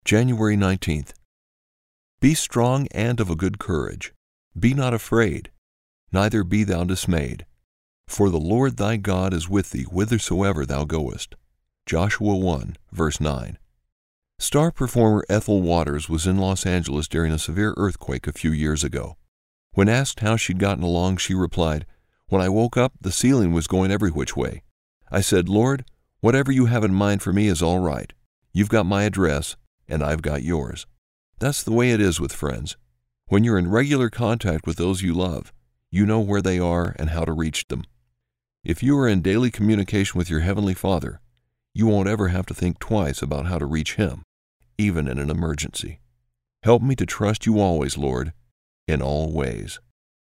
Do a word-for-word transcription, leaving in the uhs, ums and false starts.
January nineteenth. Be strong and of a good courage. Be not afraid, neither be thou dismayed. For the Lord thy God is with thee whithersoever thou goest. Joshua one, verse nine. Star performer Ethel Waters was in Los Angeles during a severe earthquake a few years ago. When asked how she'd gotten along, she replied, "When I woke up, the ceiling was going every which way. I said, Lord, whatever you have in mind for me is all right. You've got my address, and I've got yours." That's the way it is with friends. When you're in regular contact with those you love, you know where they are and how to reach them. If you are in daily communication with your Heavenly Father, you won't ever have to think twice about how to reach Him, even in an emergency. Help me to trust you always, Lord, in all ways.